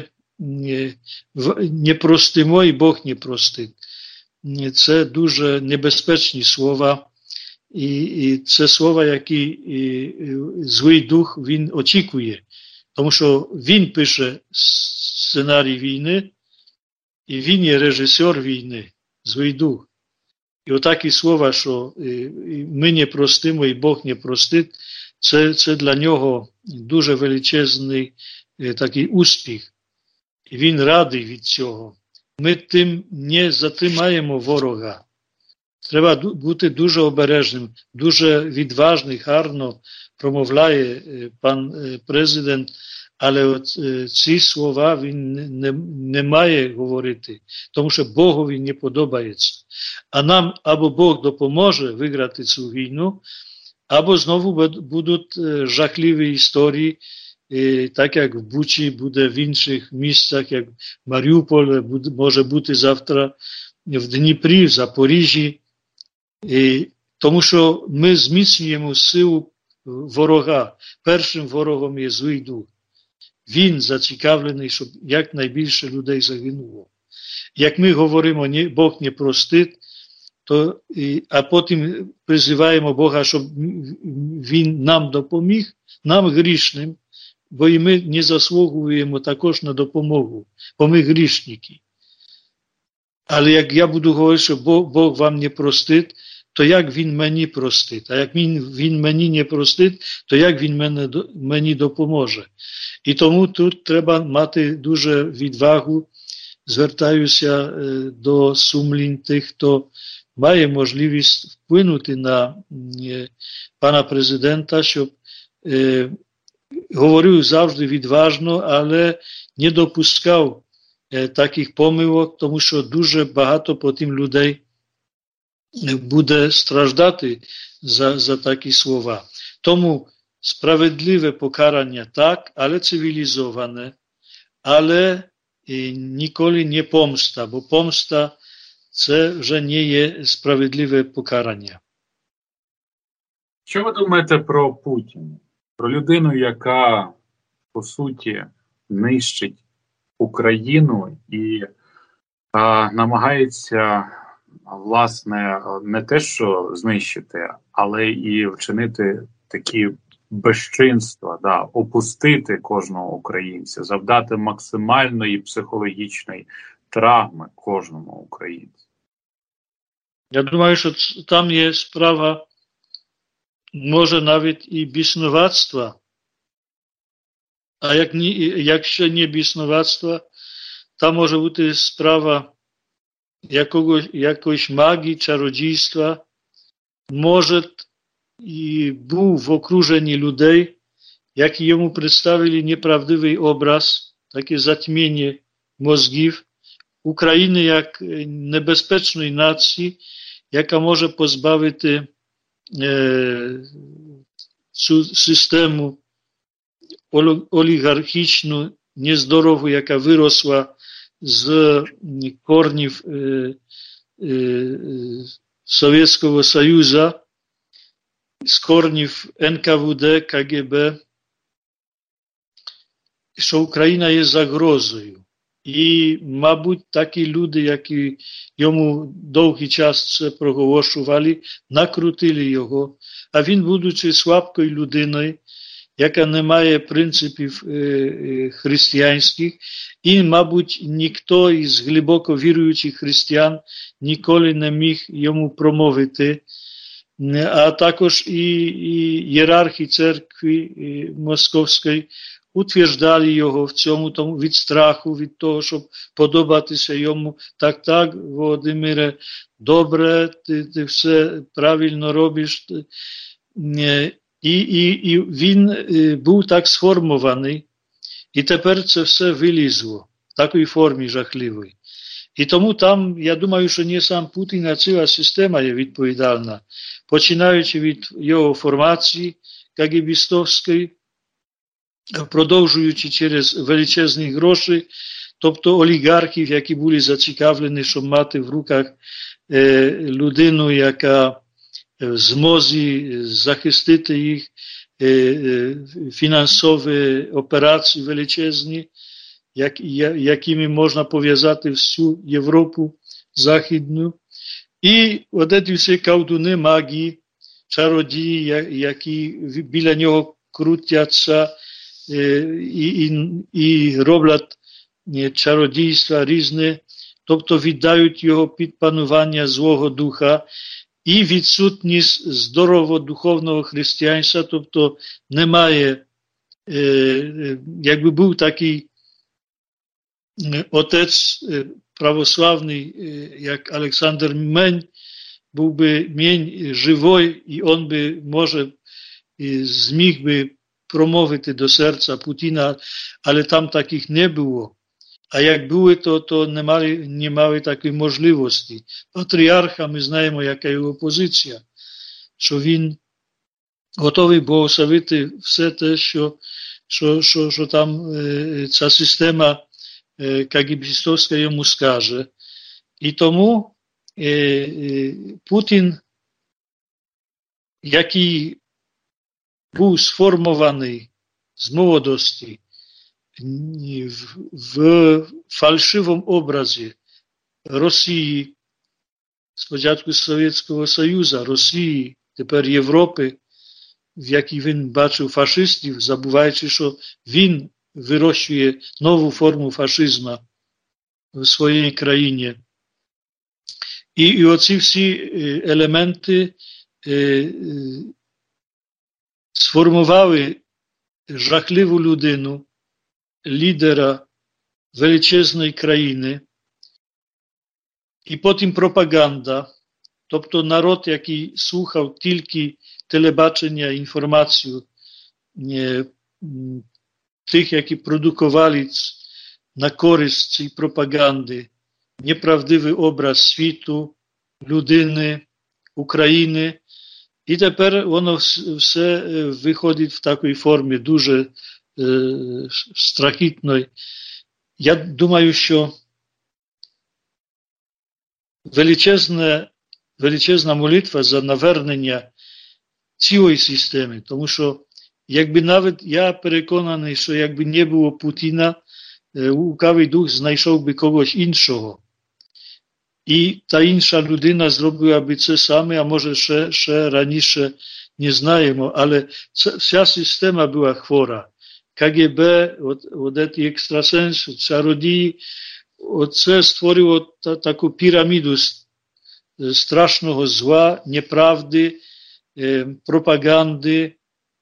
не простимо і Бог не простить. Це дуже небезпечні слова. І це слова, які злий дух він очікує. Тому що він пише сценарій війни, і він є режисер війни, злий дух. І отакі слова, що ми не простимо і Бог не простить, це для нього дуже величезний такий успіх. І він радий від цього. Ми тим не затримаємо ворога. Треба бути дуже обережним, дуже відважний, гарно промовляє пан президент, але ці слова він не має говорити, тому що Богові не подобається. А нам або Бог допоможе виграти цю війну, або знову будуть жахливі історії, так як в Бучі, буде в інших місцях, як Маріуполь, може бути завтра в Дніпрі, в Запоріжжі. Тому що ми зміцнюємо силу ворога. Першим ворогом є злий дух. Він зацікавлений, щоб якнайбільше людей загинуло. Як ми говоримо, Бог не простить, а потім призиваємо Бога, щоб Він нам допоміг, нам грішним, бо і ми не заслуговуємо також на допомогу, бо ми грішники. Але як я буду говорити, що Бог вам не простить, то як Він мені простить? А як Він мені не простить, то як Він мені допоможе? І тому тут треба мати дуже відвагу. Звертаюся до сумлінь тих, хто має можливість вплинути на пана президента, щоб говорив завжди відважно, але не допускав таких помилок, тому що дуже багато потім людей буде страждати за такі слова. Тому справедливе покарання так, але цивілізоване, але ніколи не помста, бо помста це вже не є справедливе покарання. Що ви думаєте про Путіна? Про людину, яка, по суті, нищить Україну і намагається, власне, не те, що знищити, але і вчинити такі безчинства, опустити кожного українця, завдати максимальної психологічної травми кожному українцю. Я думаю, що там є справа, може навіть і біснуватства. А якщо не біснуватства, там може бути справа якоїсь магії, чародійства. Може і був в окруженні людей, які йому представили неправдивий образ, таке затьміння мозгів України як небезпечної нації, яка може позбавити цю систему олігархічну, нездорову, яка виросла з корнів Совєтського Союзу, з корнів НКВД, КГБ, що Україна є загрозою. І, мабуть, такі люди, які йому довгий час це проголошували, накрутили його. А він, будучи слабкою людиною, яка не має принципів християнських, і, мабуть, ніхто із глибоко віруючих християн ніколи не міг йому промовити. А також і ієрархи церкви московської утверждали його в цьому, тому від страху, від того, щоб подобатися йому. Так, Володимире, добре, ти все правильно робиш. І він був так сформований, і тепер це все вилізло в такій формі жахливій. І тому там, я думаю, що не сам Путін, а ціла система є відповідальна, починаючи від його формації кагебістовської, продовжуючи через величезні гроші, тобто олігархів, які були зацікавлені, щоб мати в руках людину, яка в змозі захистити їх, фінансові операції величезні, якими можна пов'язати всю Європу Західну. І от ці всі колдуни, маги, чародії, які біля нього крутяться і роблять чародійства різне, тобто віддають його під панування Злого Духа, і відсутність здорового духовного християнства, тобто немає, якби був такий отець православний, як Олександр Мень, був би Мень живий, і він би, може, зміг би промовити до серця Путіна, але там таких не було. А як були, то не мали такої можливості. Патріарха, ми знаємо, яка його позиція, що він готовий благословити все те, що там ця система кагебістовська йому скаже. І тому Путін, який був сформований з молодості, w fałszywym obrazie Rosji, spочатку Совєтського Союзу, Росії, тепер Європи, в якій він бачив фашистів, забуваючи, що він вирощує нову форму фашизму в своїй країні. І оці всі елементи сформували жахливу людину, лідера величезної країни, і потім пропаганда, тобто народ, який слухав тільки телебачення, інформацію тих, які продукували на користь цієї пропаганди, неправдивий образ світу, людини, України. І тепер воно все виходить в такій формі дуже страхітної. Я думаю, що величезна молитва за навернення цілої системи, тому що якби навіть я переконаний, що якби не було Путіна, лукавий дух знайшов би когось іншого. І та інша людина зробила би це саме, а може ще раніше не знаємо, але вся система була хвора. КГБ, от ці екстрасенси, чародії, це створило таку піраміду страшного зла, неправди, пропаганди,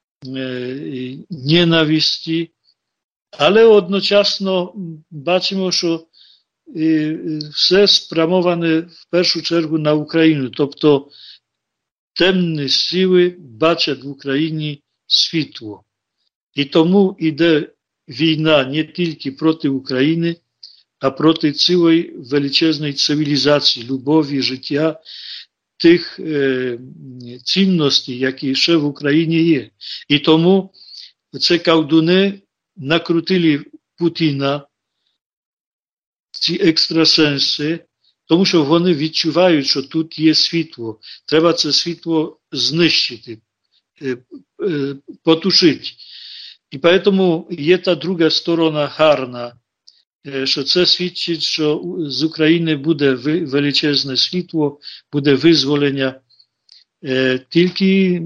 ненависті. Але одночасно бачимо, що все спрямоване в першу чергу на Україну. Тобто темні сили бачать в Україні світло. І тому йде війна не тільки проти України, а проти цілої величезної цивілізації, любові, життя, тих цінностей, які ще в Україні є. І тому ці колдуни накрутили Путіна, ці екстрасенси, тому що вони відчувають, що тут є світло. Треба це світло знищити, потушити. І тому є та друга сторона гарна, що це свідчить, що з України буде величезне світло, буде визволення. Тільки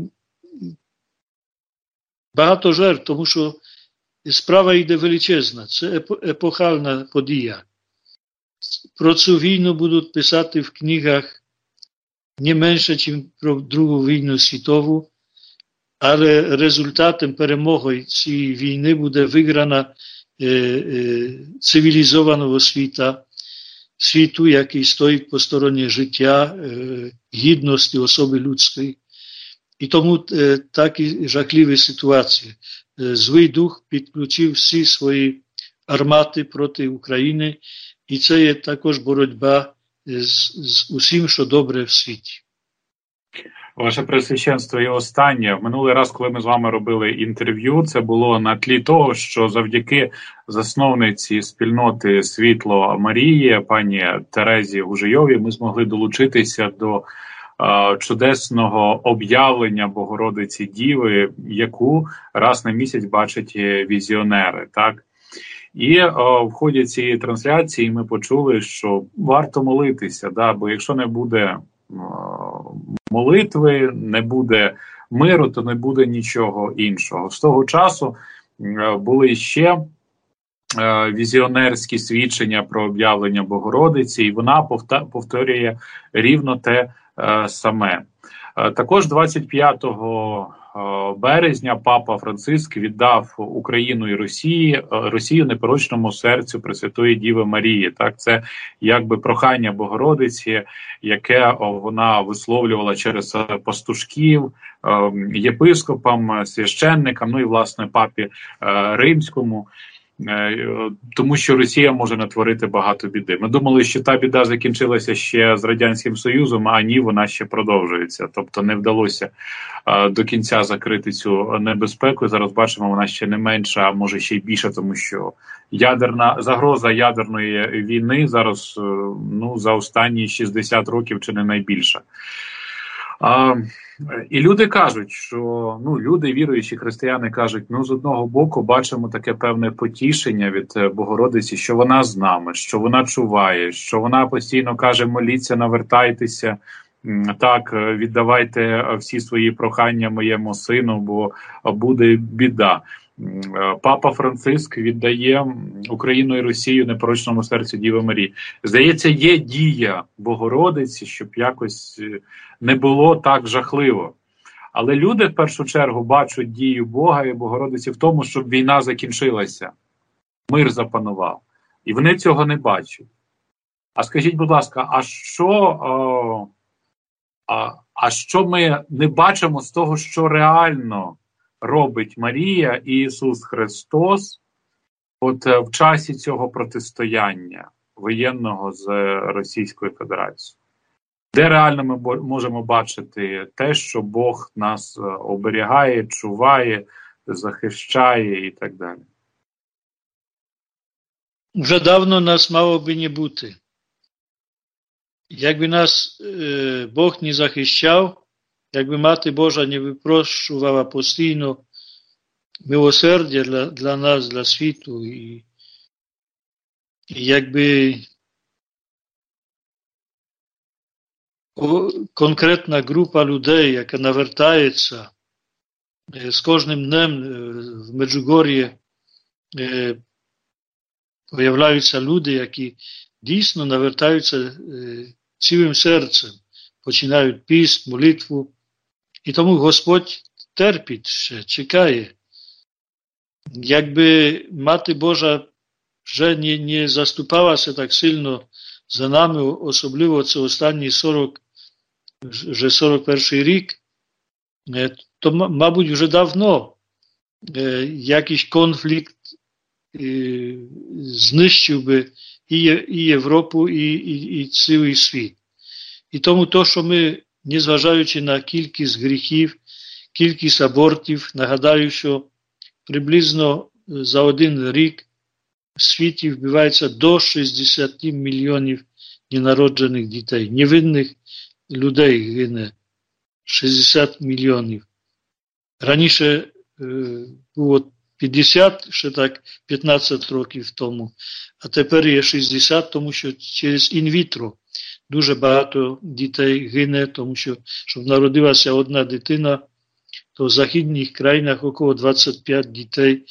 багато жертв, тому що справа йде величезна. Це епохальна подія. Про цю війну будуть писати в книгах не менше, ніж про Другу війну світову, але результатом перемоги цієї війни буде виграна цивілізованого світу, який стоїть по стороні життя, гідності особи людської. І тому такі жахливі ситуації. Злий дух підключив всі свої армати проти України, і це є також боротьба з усім, що добре в світі. Ваше Пресвященство, і останнє. Минулий раз, коли ми з вами робили інтерв'ю, це було на тлі того, що завдяки засновниці спільноти «Світло Марії», пані Терезі Гужийовій, ми змогли долучитися до чудесного об'явлення Богородиці Діви, яку раз на місяць бачать візіонери, так? І в ході цієї трансляції ми почули, що варто молитися, да? Бо якщо не буде молитви, не буде миру, то не буде нічого іншого. З того часу були ще візіонерські свідчення про об'явлення Богородиці, і вона повторює рівно те саме. Також 25 березня Папа Франциск віддав Україну і Росію непорочному серцю Пресвятої Діви Марії. Так, це якби прохання Богородиці, яке вона висловлювала через пастушків, єпископам, священникам, ну і власне папі Римському. Тому що Росія може натворити багато біди. Ми думали, що та біда закінчилася ще з Радянським Союзом, а ні, вона ще продовжується. Тобто не вдалося до кінця закрити цю небезпеку. Зараз бачимо, вона ще не менша, а може ще й більша, тому що загроза ядерної війни зараз за останні 60 років чи не найбільша. І люди кажуть, що люди, віруючі християни, кажуть, з одного боку бачимо таке певне потішення від Богородиці, що вона з нами, що вона чуває, що вона постійно каже: моліться, навертайтеся, так, віддавайте всі свої прохання моєму сину, бо буде біда. Папа Франциск віддає Україну і Росію непорочному серцю Діви Марії. Здається, є дія Богородиці, щоб якось не було так жахливо. Але люди в першу чергу бачать дію Бога і Богородиці в тому, щоб війна закінчилася, мир запанував. І вони цього не бачать. А скажіть, будь ласка, а що ми не бачимо з того, що реально робить Марія і Ісус Христос в часі цього протистояння воєнного з Російською Федерацією? Де реально ми можемо бачити те, що Бог нас оберігає, чуває, захищає і так далі? Вже давно нас мало би не бути. Якби нас Бог не захищав, якби Мати Божа не випрошувала постійно милосердя для нас, для світу, і якби конкретна група людей, яка навертається з кожним днем в Меджугор'ї, появляються люди, які дійсно навертаються цілим серцем, починають піст, молитву. І тому Господь терпить ще, чекає. Якби Мати Божа вже не заступалася так сильно за нами, особливо це останні 41 рік, то, мабуть, вже давно якийсь конфлікт знищив би і Європу, і цілий світ. І тому то, що ми, незважаючи на кількість гріхів, кількість абортів, нагадаю, що приблизно за один рік в світі вбивається до 60 мільйонів ненароджених дітей. Невинних людей гине 60 мільйонів. Раніше було 50, ще так 15 років тому, а тепер є 60, тому що через інвітро дуже багато дітей гине, тому що, щоб народилася одна дитина, то в західних країнах около 25 дітей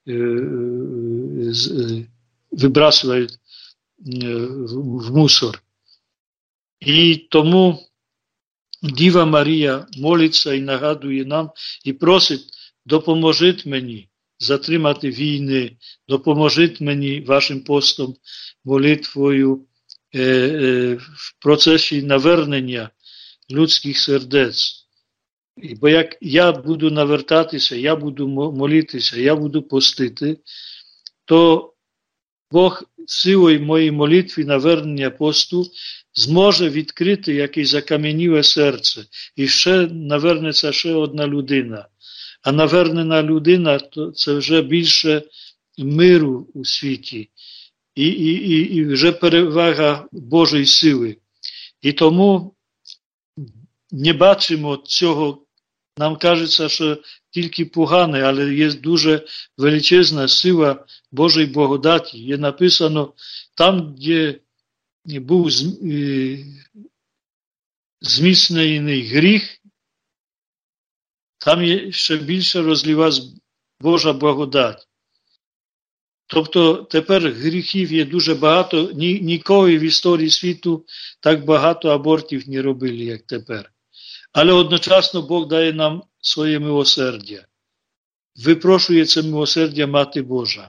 вибрасують в мусор. І тому Діва Марія молиться і нагадує нам, і просить: допоможіть мені затримати війни, допоможіть мені вашим постом, молитвою в процесі навернення людських сердець. Бо як я буду навертатися, я буду молитися, я буду постити, то Бог силою моєї молитви, навернення посту, зможе відкрити якесь закам'яніле серце. І ще навернеться ще одна людина. А навернена людина, то це вже більше миру у світі. І вже перевага Божої сили. І тому не бачимо цього, нам кажеться, що тільки погане, але є дуже величезна сила Божої благодаті. Є написано, там, де був зміцнений гріх, там є ще більше розлилась Божа благодать. Тобто тепер гріхів є дуже багато, ніколи в історії світу так багато абортів не робили, як тепер. Але одночасно Бог дає нам своє милосердя. Випрошує це милосердя Мати Божа.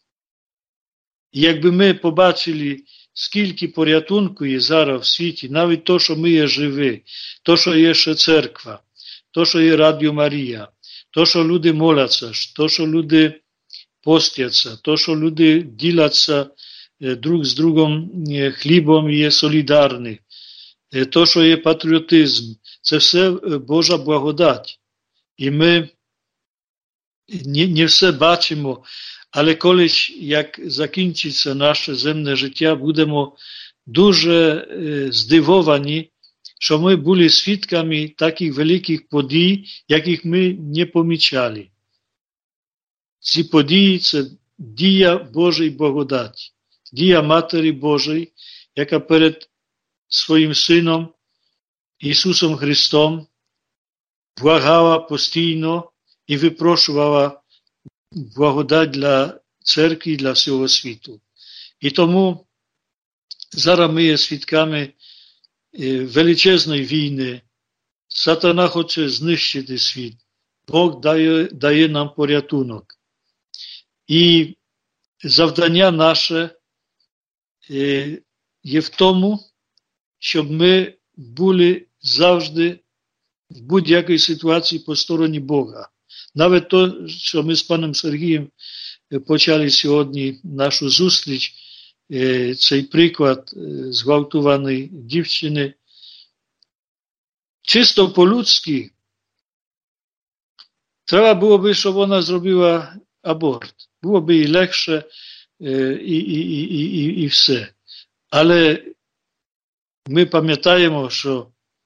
І якби ми побачили, скільки порятунку є зараз в світі, навіть то, що ми є живі, то, що є ще церква, то, що є Радіо Марія, то, що люди моляться, то, що люди постяться, то, що люди діляться друг з другом хлібом і є солідарні, то, що є патріотизм, це все Божа благодать. І ми не все бачимо, але колись, як закінчиться наше земне життя, будемо дуже здивовані, що ми були свідками таких великих подій, яких ми не помічали. Ці події – це дія Божої благодаті, дія Матері Божої, яка перед своїм Сином Ісусом Христом благала постійно і випрошувала благодать для церкви і для всього світу. І тому зараз ми є свідками величезної війни. Сатана хоче знищити світ. Бог дає нам порятунок. І завдання наше є в тому, щоб ми були завжди в будь-якій ситуації по стороні Бога. Навіть то, що ми з паном Сергієм почали сьогодні нашу зустріч, цей приклад зґвалтованої дівчини, чисто по-людськи, треба було би, щоб вона зробила аборт. Було б і легше, і все. Але ми пам'ятаємо, що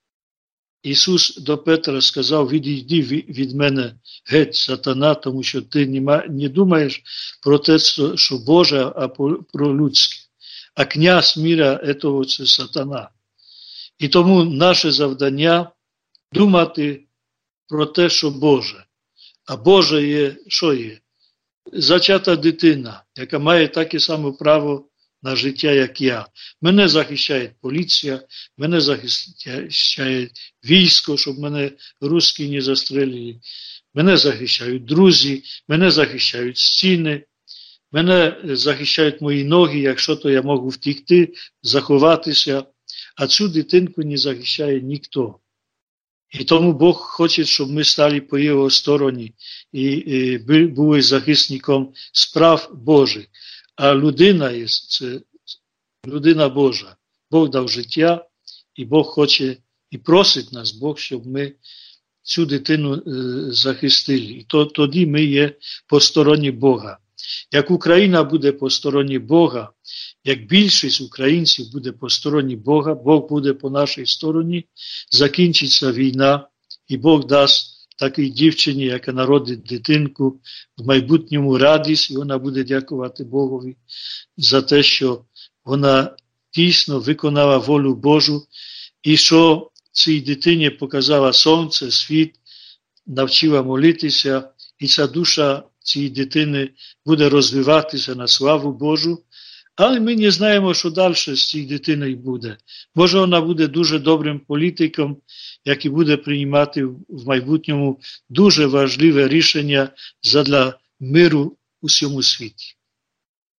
Ісус до Петра сказав, відійди від мене геть, сатана, тому що ти не думаєш про те, що Боже, а про людське. А князь міра – це сатана. І тому наше завдання думати про те, що Боже. А Боже є, що є? Зачата дитина, яка має таке саме право на життя, як я. Мене захищає поліція, мене захищає військо, щоб мене русські не застрелили. Мене захищають друзі, мене захищають стіни, мене захищають мої ноги, якщо то я можу втікти, заховатися. А цю дитинку не захищає ніхто. І тому Бог хоче, щоб ми стали по його стороні і були захисником справ Божих. А людина є, це людина Божа. Бог дав життя, і Бог хоче, і просить нас Бог, щоб ми цю дитину захистили. І тоді ми є по стороні Бога. Як Україна буде по стороні Бога, як більшість українців буде по стороні Бога, Бог буде по нашій стороні, закінчиться війна, і Бог дасть такій дівчині, яка народить дитинку, в майбутньому радість, і вона буде дякувати Богові за те, що вона дійсно виконала волю Божу, і що цій дитині показала сонце, світ, навчила молитися, і ця душа цієї дитини буде розвиватися на славу Божу. Але ми не знаємо, що далі з цією дитиною буде. Може, вона буде дуже добрим політиком, який буде приймати в майбутньому дуже важливе рішення задля миру у всьому світі.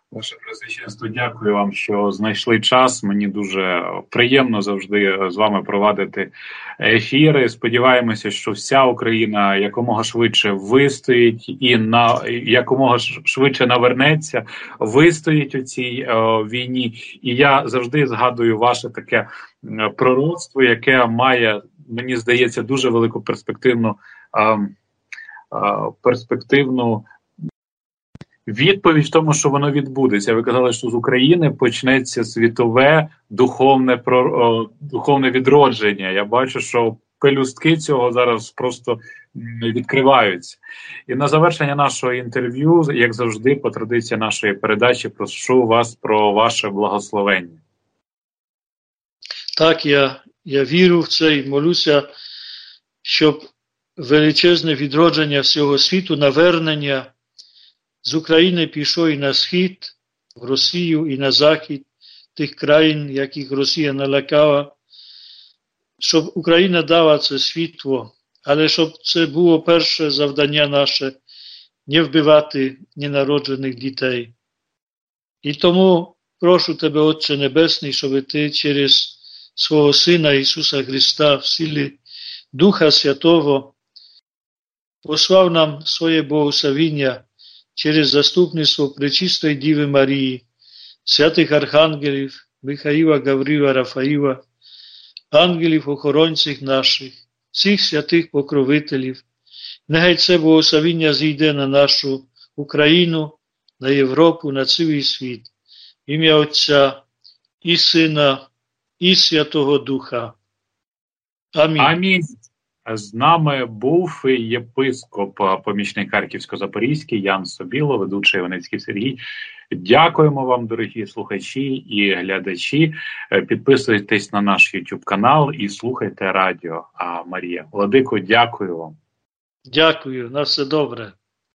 Ваше Преосвященство, дякую вам, що знайшли час. Мені дуже приємно завжди з вами провадити ефіри. Сподіваємося, що вся Україна якомога швидше вистоїть і якомога швидше навернеться, вистоїть у цій війні. І я завжди згадую ваше таке пророцтво, яке має, мені здається, дуже велику перспективну відповідь в тому, що воно відбудеться. Ви казали, що з України почнеться світове духовне відродження. Я бачу, що пелюстки цього зараз просто відкриваються. І на завершення нашого інтерв'ю, як завжди, по традиції нашої передачі, прошу вас про ваше благословення. Так, я вірю в це і молюся, щоб величезне відродження всього світу, навернення з України пішло і на схід, в Росію, і на захід тих країн, яких Росія налякала, щоб Україна дала це світло, але щоб це було перше завдання наше – не вбивати ненароджених дітей. І тому прошу Тебе, Отче Небесний, щоб Ти через свого Сина Ісуса Христа в силі Духа Святого послав нам своє благословення через заступництво Пречистої Діви Марії, святих архангелів Михаїла, Гаврила, Рафаїла, ангелів-охоронців наших, всіх святих покровителів. Нехай це благословення зійде на нашу Україну, на Європу, на цілий світ. В ім'я Отця і Сина, і Святого Духа. Амінь. Амінь. З нами був єпископ, помічник Харківсько-Запорізький Ян Собіло, ведучий Іваницький Сергій. Дякуємо вам, дорогі слухачі і глядачі. Підписуйтесь на наш YouTube канал і слухайте Радіо Марія. Владико, дякую вам. Дякую, на все добре.